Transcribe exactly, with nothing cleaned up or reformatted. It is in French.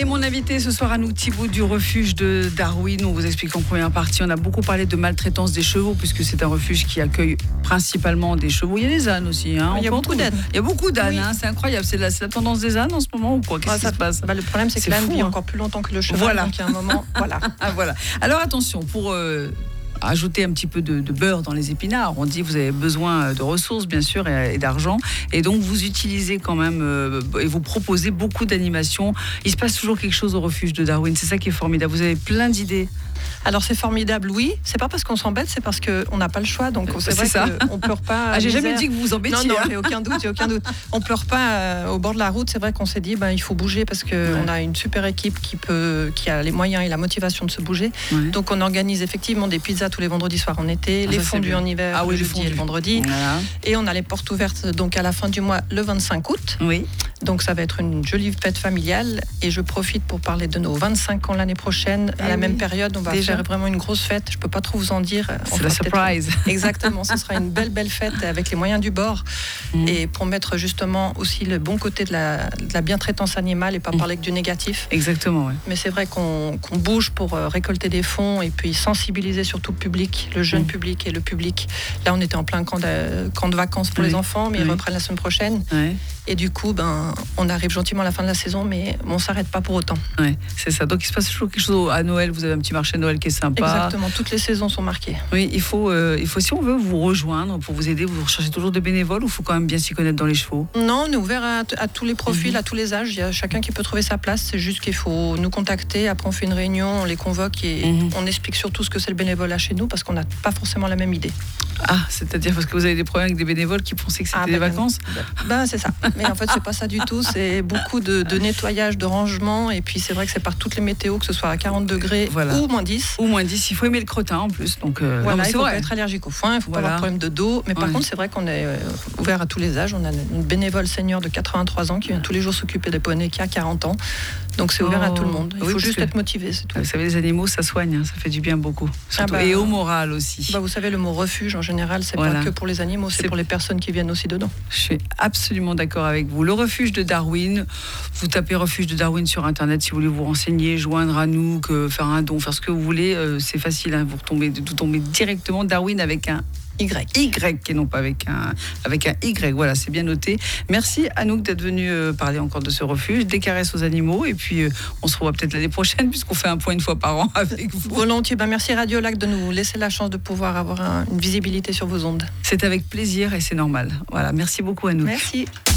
mon invité ce soir, Anouk Thibault du refuge de Darwin. On vous explique en première partie, on a beaucoup parlé de maltraitance des chevaux, puisque c'est un refuge qui accueille principalement des chevaux. Il y a des ânes aussi. Hein. Il y a beaucoup d'ânes. Il y a beaucoup d'ânes, oui. hein. C'est incroyable. C'est la, c'est la tendance des ânes en ce moment ou quoi? Qu'est-ce ah, qui ça, se passe bah, Le problème, c'est, c'est que l'âne vit hein. encore plus longtemps que le cheval. Voilà. Donc il y a un moment, voilà. ah, voilà. Alors attention, pour... Euh, ajouter un petit peu de, de beurre dans les épinards. On dit que vous avez besoin de ressources, bien sûr, et, et d'argent. Et donc, vous utilisez quand même euh, et vous proposez beaucoup d'animations. Il se passe toujours quelque chose au refuge de Darwin. C'est ça qui est formidable. Vous avez plein d'idées. Alors, c'est formidable, oui. C'est pas parce qu'on s'embête, c'est parce qu'on n'a pas le choix. Donc, c'est, c'est vrai qu'on pleure pas. Ah, j'ai jamais dit que vous vous embêtiez. Non, non, hein. j'ai aucun doute, j'ai aucun doute. On pleure pas euh, au bord de la route. C'est vrai qu'on s'est dit, ben, il faut bouger parce qu'on ouais. a une super équipe qui, peut, qui a les moyens et la motivation de se bouger. Ouais. Donc, on organise effectivement des pizzas tous les vendredis soirs en été, ah, les fondus en hiver, ah, oui, le jeudi et le vendredi. Voilà. Et on a les portes ouvertes donc à la fin du mois, le vingt-cinq août. Oui. Donc, ça va être une jolie fête familiale. Et je profite pour parler de nos vingt-cinq ans l'année prochaine. Et à la oui. même période, on va Déjà. faire vraiment une grosse fête. Je peux pas trop vous en dire. C'est la surprise. Exactement. Ce sera une belle, belle fête avec les moyens du bord. Mmh. Et pour mettre justement aussi le bon côté de la, de la bientraitance animale et pas mmh. parler que du négatif. Exactement, oui. Mais c'est vrai qu'on, qu'on bouge pour récolter des fonds et puis sensibiliser surtout le public, le jeune mmh. public et le public. Là, on était en plein camp de, camp de vacances pour oui. les enfants, mais oui. ils reprennent la semaine prochaine. Oui. Et du coup, ben, on arrive gentiment à la fin de la saison, mais on ne s'arrête pas pour autant. Oui, c'est ça. Donc, il se passe toujours quelque chose à Noël. Vous avez un petit marché de Noël qui est sympa. Exactement. Toutes les saisons sont marquées. Oui, il faut, euh, il faut, si on veut vous rejoindre pour vous aider, vous recherchez toujours des bénévoles ou il faut quand même bien s'y connaître dans les chevaux? Non, on est ouvert à, à tous les profils, mmh. à tous les âges. Il y a chacun qui peut trouver sa place. C'est juste qu'il faut nous contacter. Après, on fait une réunion, on les convoque et mmh. on explique surtout ce que c'est le bénévolat chez nous parce qu'on n'a pas forcément la même idée. Ah, c'est-à-dire parce que vous avez des problèmes avec des bénévoles qui pensaient que c'était ah, bah, des vacances bah, bah, c'est ça. Mais en fait, c'est pas ça du tout. C'est beaucoup de, de nettoyage, de rangement. Et puis, c'est vrai que c'est par toutes les météos, que ce soit à quarante degrés voilà. ou moins dix. Ou moins dix. Il faut aimer le crottin en plus. Donc, euh, voilà, non, il c'est faut vrai. pas être allergique au foin, il ne faut voilà. pas avoir de problème de dos. Mais par ouais. contre, c'est vrai qu'on est euh, ouvert à tous les âges. On a une bénévole senior de quatre-vingt-trois ans qui vient tous les jours s'occuper des poneys qui a quarante ans. Donc, c'est ouvert oh. à tout le monde. Il oui, faut juste être motivé, c'est tout. Vous savez, les animaux, ça soigne. Hein, ça fait du bien beaucoup. Ah bah, et au moral aussi. Bah, vous savez, le mot refuge, en général, c'est voilà. pas que pour les animaux, c'est, c'est pour les personnes qui viennent aussi dedans. Je suis absolument d'accord avec vous. Le refuge de Darwin, vous tapez refuge de Darwin sur Internet si vous voulez vous renseigner, joindre à nous, que faire un don, faire ce que vous voulez. Euh, c'est facile, hein, vous retombez, vous tombez directement. Darwin avec un Y. Y, et non pas avec un, avec un Y. Voilà, c'est bien noté. Merci Anouk d'être venue euh, parler encore de ce refuge, des caresses aux animaux. Et puis, euh, on se revoit peut-être l'année prochaine, puisqu'on fait un point une fois par an avec vous. Volontiers. Ben, merci Radio Lac de nous laisser la chance de pouvoir avoir un, une visibilité sur vos ondes. C'est avec plaisir et c'est normal. Voilà, merci beaucoup Anouk. Merci.